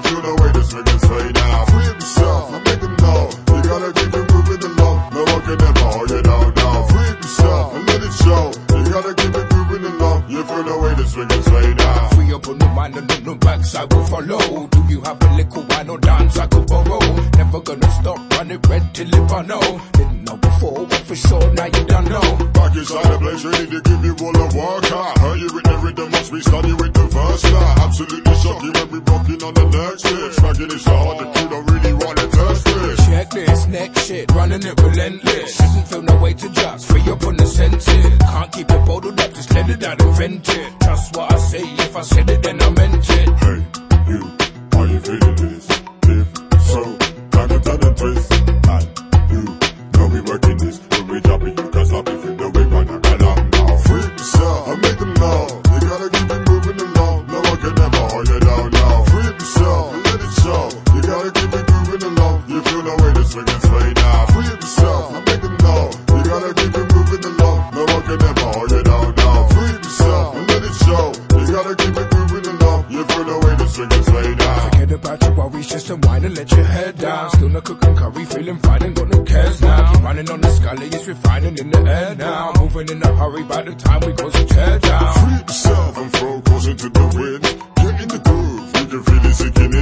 feel the way this make us sway now. Free yourself and make them know. You gotta keep it moving along. No one can ever hold you down now. Free yourself and let it show. You gotta keep it moving along. You feel the way this make us sway now. Free up on the mind and no backs I will follow. Do you have a little wine or dance I could borrow? Never gonna stop running red till if I know. Didn't know before, but for sure now you don't know. Back inside the place, ready to give you all the work out. Heard you with the rhythm, must be studying with the first line. Absolutely shocking when we rocking on the next hit. Smacking it so hard the crew don't really wanna test it. Check this, next shit, running it relentless. Shouldn't feel no way to just free up on the senses. Can't keep it bottled up, just let it out and vent it. Trust what I say, if I said it then I meant it. Hey, you, are you feeling this? If so, time to turn and twist. And you, know we working this. When we dropping you can't stop it, feel the way when I got up now. Free yourself and make them know. You gotta keep it moving along. No one can ever hold you down now. Free yourself and let it show. You gotta keep it moving along. You feel the way this swing and sway now. Free yourself and make them know. You gotta keep it moving along. No one can ever hold you down now. Free yourself and let it show. You gotta keep it moving along. You feel the way this swing and sway now. Forget about your worries, just unwind and let your head down. Still not cooking curry, feeling fine and got no cares now. Keep running on the scully, it's refining in the air now. Moving in a hurry, by the time we close the tear down. Free yourself and throw caution to the wind. Get in the groove, you can feel it sinking in.